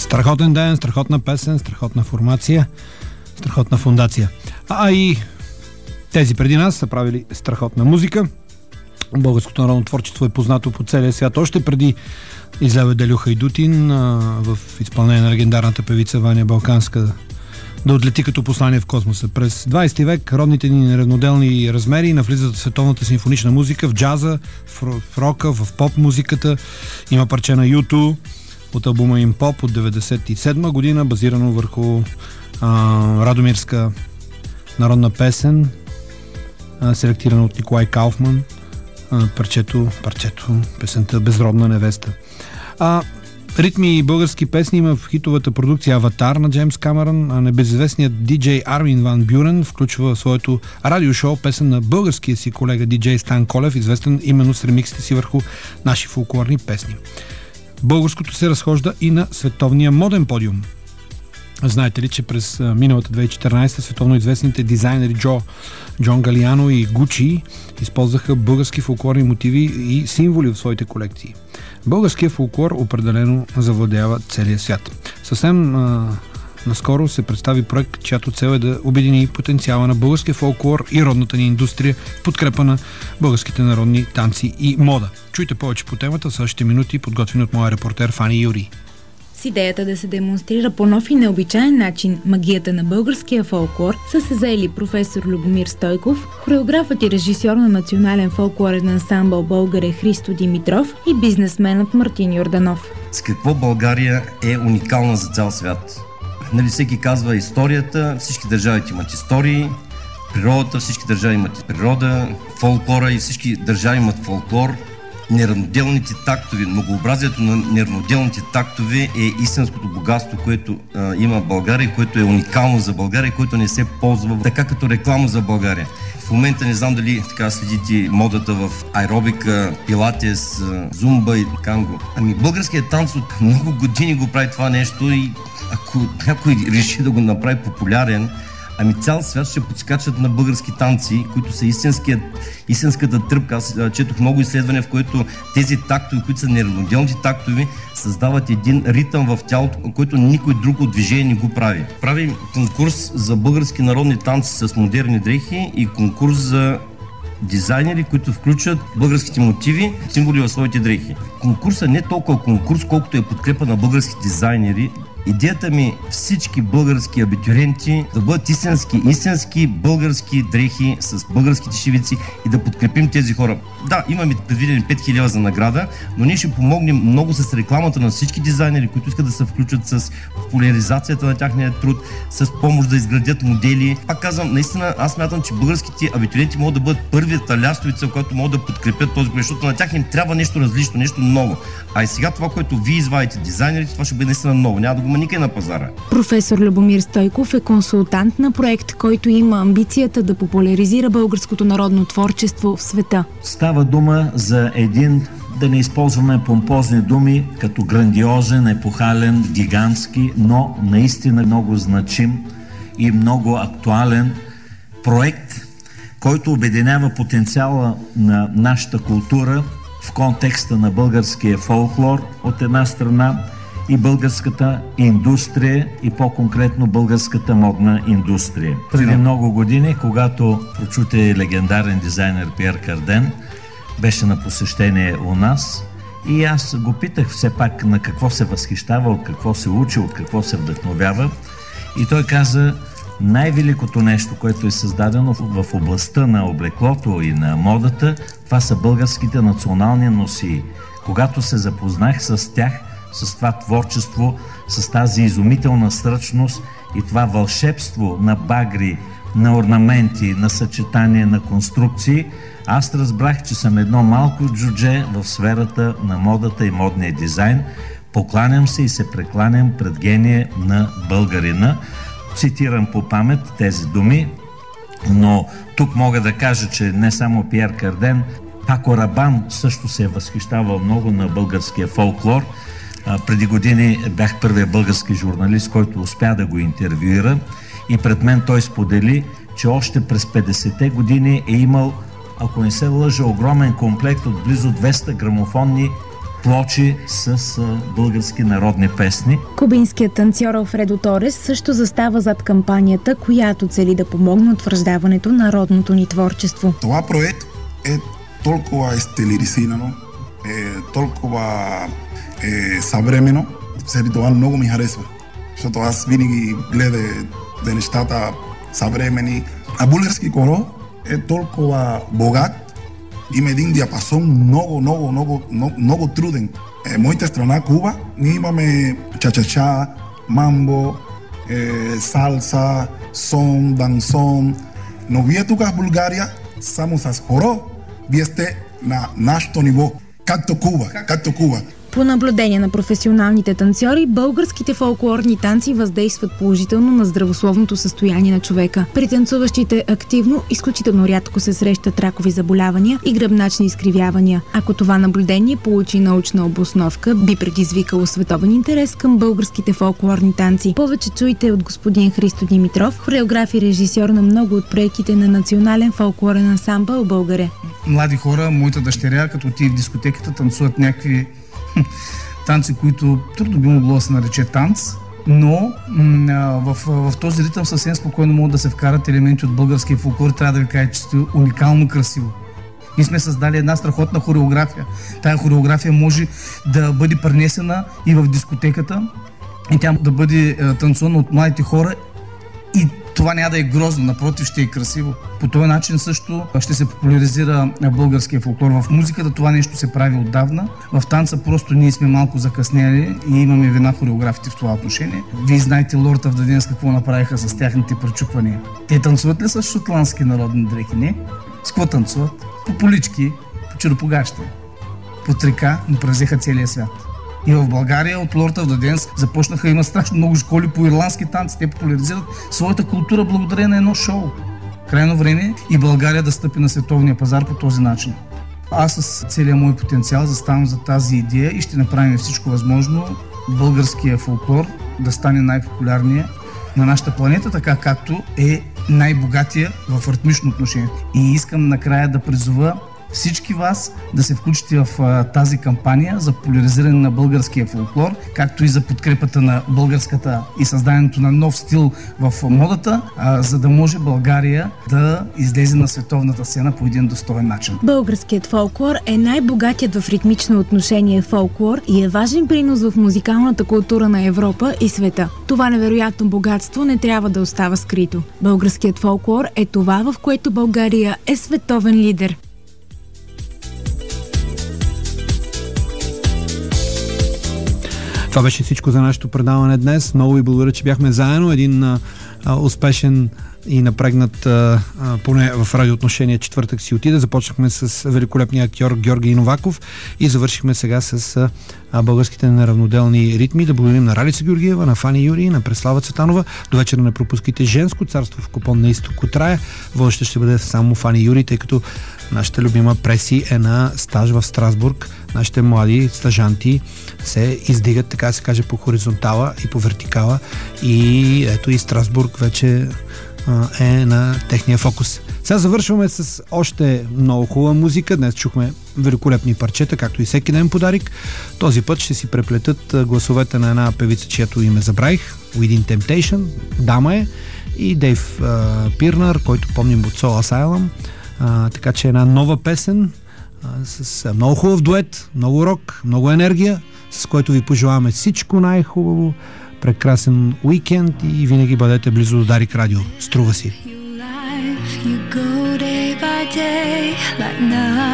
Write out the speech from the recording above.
Страхотен ден, страхотна песен, страхотна формация, страхотна фундация. И тези преди нас са правили страхотна музика. Българското народно творчество е познато по целия свят. Още преди излезе Делю Хайдутин в изпълнение на легендарната певица Ваня Балканска да отлети като послание в космоса. През 20 век родните ни неравноделни размери навлизат в световната симфонична музика, в джаза, в рока, в поп-музиката. Има парче на U2 от албума им Поп от 1997 година, базирано върху радомирска народна песен, селектирана от Николай Кауфман. Парчето, песента Безродна невеста. Ритми и български песни има в хитовата продукция Аватар на Джеймс Камерън, а небезизвестният диджей Армин Ван Бюрен включва в своето радиошоу песен на българския си колега диджей Стан Колев, известен именно с ремиксите си върху наши фолклорни песни. Българското се разхожда и на световния моден подиум. Знаете ли, че през миналата 2014 световно известните дизайнери Джон Галиано и Гучи използваха български фолклорни мотиви и символи в своите колекции. Българският фолклор определено завладява целия свят. Съвсем наскоро се представи проект, чиято цел е да обедини потенциала на българския фолклор и родната ни индустрия в подкрепа на българските народни танци и мода. Чуйте повече по темата в следващите минути, подготвени от моя репортер Фани Юри. С идеята да се демонстрира по нов и необичаен начин магията на българския фолклор са се заели професор Любомир Стойков, хореографът и режисьор на национален фолклорен ансамбъл Българе Христо Димитров и бизнесменът Мартин Йорданов. С какво България е уникална за цял свят? Всеки казва историята, всички държави имат истории, природата, всички държави имат природа, фолклора и всички държави имат фолклор. Неравноделните тактове, многообразието на неравноделните тактове е истинското богатство, което има България, което е уникално за България, което не се ползва така като реклама за България. В момента не знам дали така следите модата в аеробика, пилатес, зумба и танго. Българският танц от много години го прави това нещо и ако някой реши да го направи популярен, цял свят ще подскачат на български танци, които са истинската тръпка. Аз четох много изследвания, в които тези тактове, които са неравноделните тактове, създават един ритъм в тялото, който никой друг от движение не го прави. Правим конкурс за български народни танци с модерни дрехи и конкурс за дизайнери, които включат българските мотиви, символи в своите дрехи. Конкурсът не е толкова конкурс, колкото е подкрепа на български дизайнери. Идеята ми всички български абитуриенти да бъдат истински български дрехи с българските шивици и да подкрепим тези хора. Да, имаме предвидени 5000 за награда, но ние ще помогнем много с рекламата на всички дизайнери, които искат да се включат с популяризацията на тяхния труд, с помощ да изградят модели. Пак казвам, наистина аз смятам, че българските абитуриенти могат да бъдат първата лястовица, която могат да подкрепят този проект, защото на тях им трябва нещо различно, нещо ново. А и сега това, което вие извадите дизайнерите, това ще бъде наистина ново. Няма да го никъде на пазара. Професор Любомир Стойков е консултант на проект, който има амбицията да популяризира българското народно творчество в света. Става дума за един, да не използваме помпозни думи, като грандиозен, епохален, гигантски, но наистина много значим и много актуален проект, който обединява потенциала на нашата култура в контекста на българския фолклор от една страна и българската индустрия и по-конкретно българската модна индустрия. Преди много години, когато прочутия легендарен дизайнер Пиер Карден беше на посещение у нас и аз го питах все пак на какво се възхищава, от какво се учи, от какво се вдъхновява и той каза: най-великото нещо, което е създадено в областта на облеклото и на модата, това са българските национални носии. Когато се запознах с тях, с това творчество, с тази изумителна сръчност и това вълшебство на багри, на орнаменти, на съчетание, на конструкции, аз разбрах, че съм едно малко джудже в сферата на модата и модния дизайн. Покланям се и се прекланям пред гения на българина. Цитирам по памет тези думи, но тук мога да кажа, че не само Пиер Карден, Пако Рабан също се е възхищавал много на българския фолклор. Преди години бях първият български журналист, който успя да го интервюира и пред мен той сподели, че още през 50-те години е имал, ако не се лъжа, огромен комплект от близо 200 грамофонни плочи с български народни песни. Кубинският танцор Алфредо Торес също застава зад кампанията, която цели да помогне утвърждаването на народното ни творчество. Това проект е толкова стилизирано, толкова съвременно. Заради това много ми харесва, защото аз винаги гледам нещата съвремени. А български хоро е толкова богат, има един диапазон много труден. Моята страна Куба, ние имаме ча-ча-ча, мамбо, салса, сон, дансон, но вие тук в България само с хоро, вие сте на нашето ниво, както Куба. По наблюдение на професионалните танцори, българските фолклорни танци въздействат положително на здравословното състояние на човека. При танцуващите активно, изключително рядко се срещат ракови заболявания и гръбначни изкривявания. Ако това наблюдение получи научна обосновка, би предизвикало световен интерес към българските фолклорни танци. Повече чуйте от господин Христо Димитров, хореограф и режисьор на много от проектите на Национален фолклорен ансамбъл Българе. Млади хора, моята дъщеря, като отиде в дискотеката, танцуват някакви танци, които трудно би могло да се нарече танц, но в този ритъм съвсем спокойно могат да се вкарат елементи от българския фолклор. Трябва да ви кажа, че сте уникално красиво. Ние сме създали една страхотна хореография. Тая хореография може да бъде пренесена и в дискотеката, и тя да бъде танцувана от младите хора, и това няма да е грозно, напротив, ще е красиво. По този начин също ще се популяризира българския фолклор. В музиката това нещо се прави отдавна. В танца просто ние сме малко закъснели и имаме вина хореографите в това отношение. Вие знаете Lord of the Dance какво направиха с тяхните пречупвания. Те танцуват ли с шотландски народни дрехи? Не. С какво танцуват? По полички, по черупогащи, по трика, но превзеха целия свят. И в България от Lord of the Dance започнаха, има страшно много школи по ирландски танци. Те популяризират своята култура благодарение на едно шоу. Крайно време и България да стъпи на световния пазар по този начин. Аз с целия мой потенциал заставам за тази идея и ще направим всичко възможно българския фолклор да стане най-популярния на нашата планета, така както е най-богатия в ритмично отношение. И искам накрая да призова всички вас да се включите в тази кампания за популяризиране на българския фолклор, както и за подкрепата на българската и създаването на нов стил в модата, за да може България да излезе на световната сцена по един достоен начин. Българският фолклор е най-богатият в ритмично отношение фолклор и е важен принос в музикалната култура на Европа и света. Това невероятно богатство не трябва да остава скрито. Българският фолклор е това, в което България е световен лидер. Това беше всичко за нашето предаване днес. Много ви благодаря, че бяхме заедно. Един успешен и напрегнат, поне в радиоотношение, четвъртък си отиде. Започнахме с великолепния актьор Георги Новаков и завършихме сега с българските неравноделни ритми. Да благодарим на Ралица Георгиева, на Фани Юрий, на Преслава Цветанова. До вечера не пропускайте Женско царство в Купон на изток от рая. Водеща ще бъде само Фани Юрий, тъй като нашата любима Преси е на стаж в Страсбург. Нашите млади стажанти се издигат, така се каже, по хоризонтала и по вертикала. И ето и Страсбург вече е на техния фокус. Сега завършваме с още много хубава музика. Днес чухме великолепни парчета, както и всеки ден подарик. Този път ще си преплетат гласовете на една певица, чието име забравих, Within Temptation, дама е, и Дейв Пирнър, който помним от Soul Asylum. Така че една нова песен с много хубав дует, много рок, много енергия, с който ви пожелаваме всичко най-хубаво, прекрасен уикенд и винаги бъдете близо до Дарик Радио. Струва си!